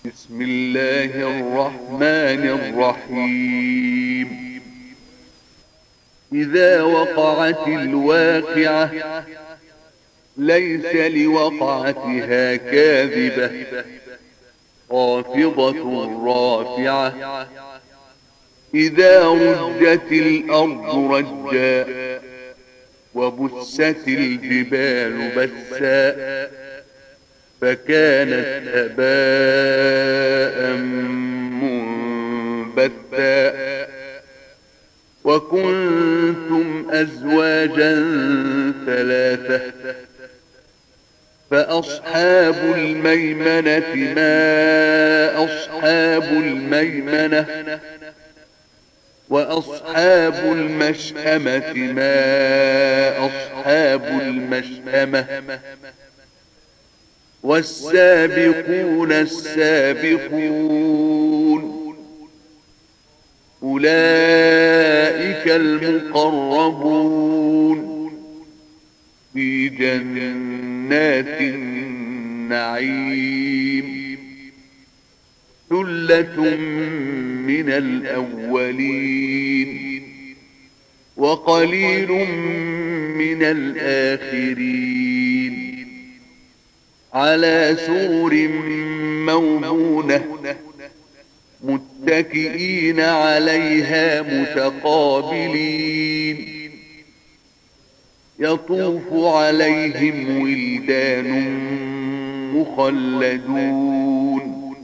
بسم الله الرحمن الرحيم. إذا وقعت الواقعة ليس لوقعتها كاذبة خافضة رافعة. إذا رجت الأرض رجا وبست الجبال بسا فكانت هباء منبثا. وكنتم أزواجا ثلاثة فأصحاب الميمنة ما أصحاب الميمنة وأصحاب المشأمة ما أصحاب المشأمة والسابقون السابقون أولئك المقربون في جنات النعيم ثلة من الأولين وقليل من الآخرين على سرر موضونة متكئين عليها متقابلين يطوف عليهم ولدان مخلدون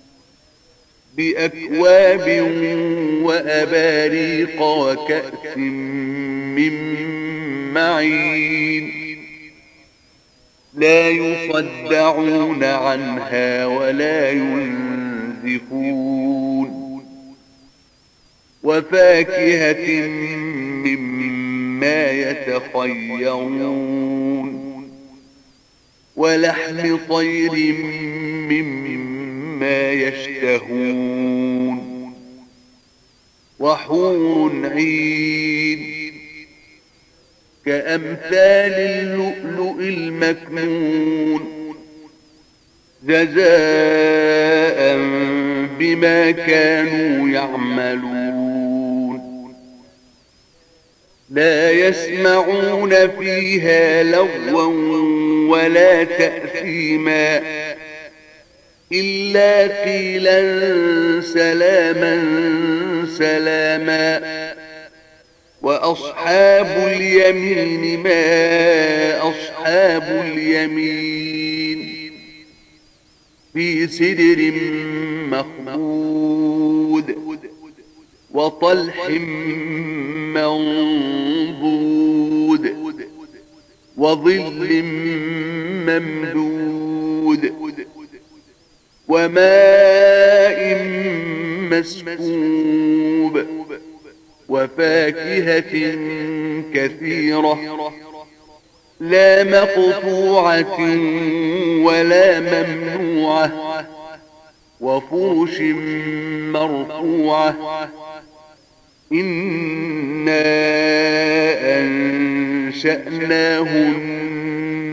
بأكواب وأباريق وكأس من معين لا يصدعون عنها ولا ينزفون وفاكهة مما يتخيرون ولحم طير مما يشتهون وحور عين كأمثال اللؤلؤ المكنون جزاء بما كانوا يعملون لا يسمعون فيها لغوا ولا تأثيما إلا قيلا سلاما سلاما. وأصحاب اليمين ما أصحاب اليمين في سدر مخضود وطلح منضود وظل ممدود وماء مسكوب وفاكهة كثيرة لا مقطوعة ولا ممنوعة وفرش مرفوعة إنا أنشأناهن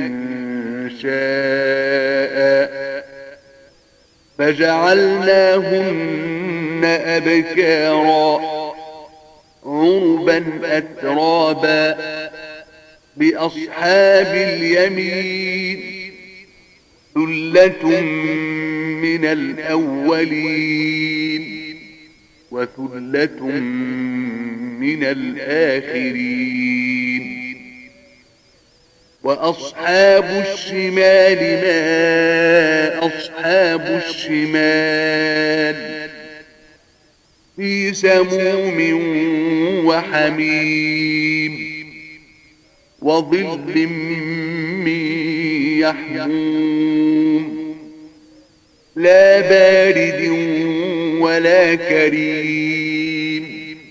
إنشاء فجعلناهن أبكارا عربا أترابا بأصحاب اليمين ثلة من الأولين وثلة من الآخرين وأصحاب الشمال ما أصحاب الشمال في سموم وحميم وظل من يحموم لا بارد ولا كريم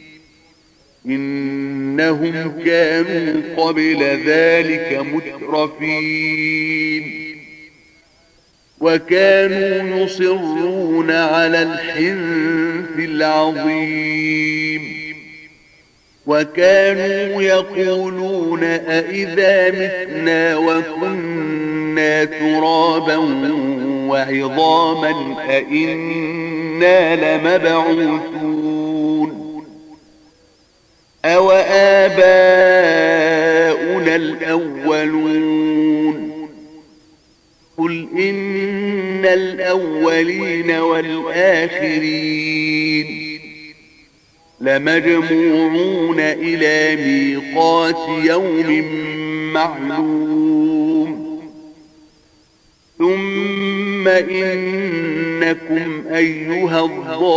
إنهم كانوا قبل ذلك مترفين وكانوا يصرون على الحنث العظيم وكانوا يقولون أئذا متنا وكنا ترابا وعظاما أئنا لمبعوثون أو آباؤنا الأولون قل إن الأولين والآخرين لمجموعون إلى ميقات يوم معلوم ثم إنكم أيها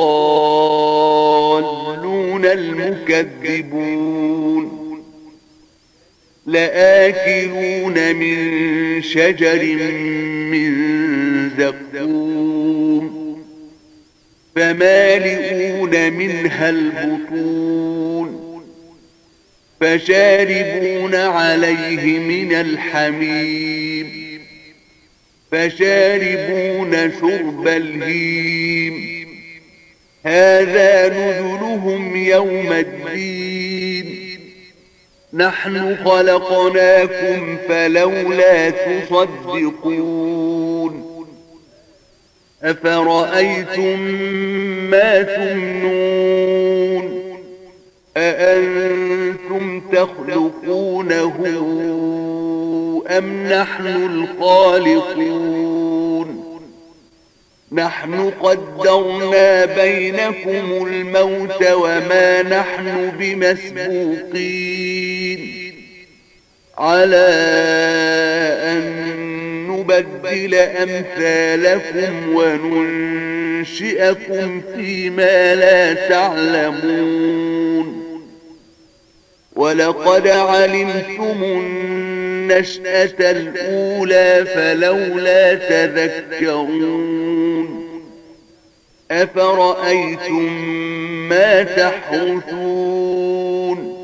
الضالون المكذبون لآكلون من شجر من زقوم فمالئون منها البطون فشاربون عليه من الحميم فشاربون شرب الهيم هذا نزلهم يوم الدين نحن خلقناكم فلولا تصدقون أفرأيتم ما تمنون أأنتم تخلقونه أم نحن الخالقون نحن قدرنا بينكم الموت وما نحن بمسبوقين على أن نبدل أمثالكم وننشئكم فيما لا تعلمون ولقد علمتم النشأة الأولى فلولا تذكرون أفرأيتم ما تحرثون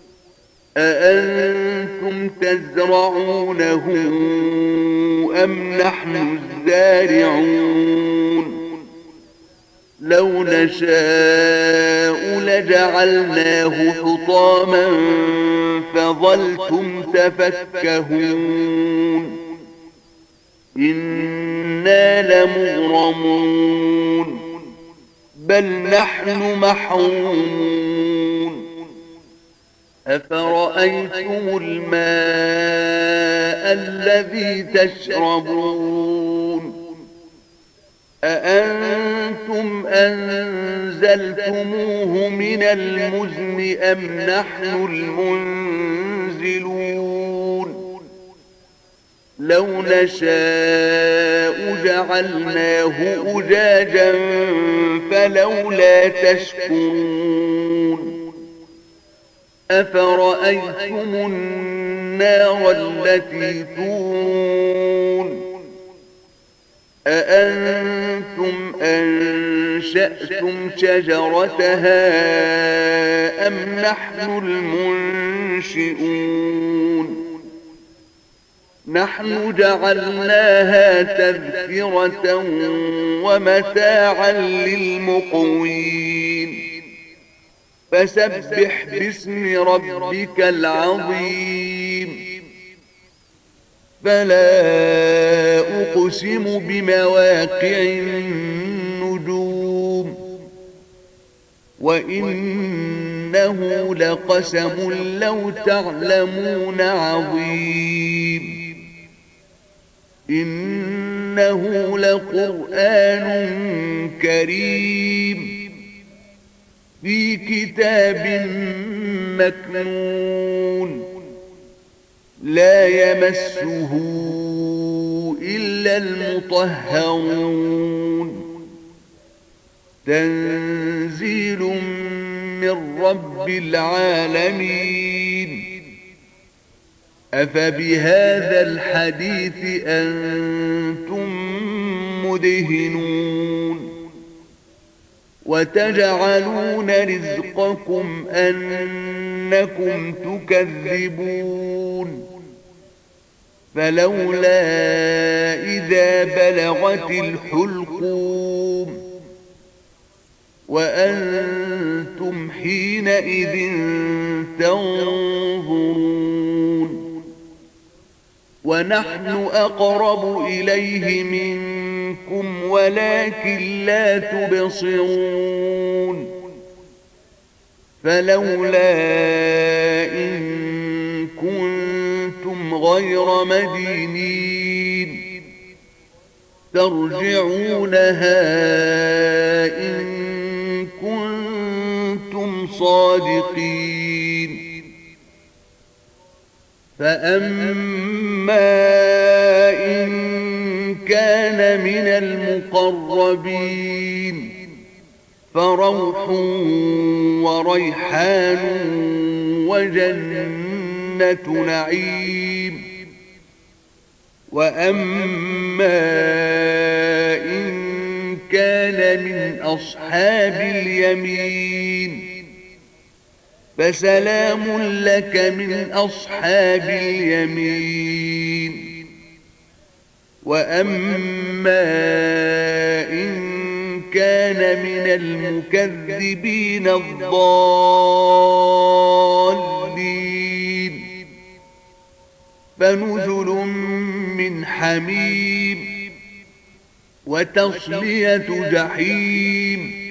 أأنتم تزرعونه أم نحن الزارعون لو نشاء لجعلناه حطاما فظلتم تفكهون إنا لمغرمون بل نحن محرومون أفرأيتم الماء الذي تشربون أأنتم أنزلتموه من المزن أم نحن المنزلون لو نشاء جعلناه أجاجا فلولا تشكرون أفرأيتم النار التي تورون أأنتم أنشأتم شجرتها أم نحن المنشئون نحن جعلناها تذكرة ومتاعا للمقوين فسبح باسم ربك العظيم فلا أقسم بمواقع النجوم وإنه لقسم لو تعلمون عظيم إنه لقرآن كريم في كتاب مكنون لا يمسه إلا المطهرون تنزيل من رب العالمين أفبهذا الحديث أنتم مدهنون وتجعلون رزقكم أنكم تكذبون فلولا إذا بلغت الحلقوم وأنتم حينئذ تنظرون ونحن أقرب إليه منكم منكم ولكن لا تبصرون فلولا إن كنتم غير مدينين ترجعونها إن كنتم صادقين فأما إن كان من المقربين فروح وريحان وجنة نعيم وأما إن كان من أصحاب اليمين فسلام لك من أصحاب اليمين وأما إن كان من المكذبين الضالين فنزل من حميم وتصلية جحيم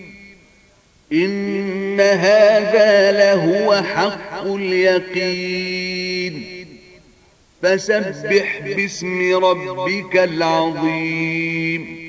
إن هذا لهو حق اليقين فسبح باسم ربك العظيم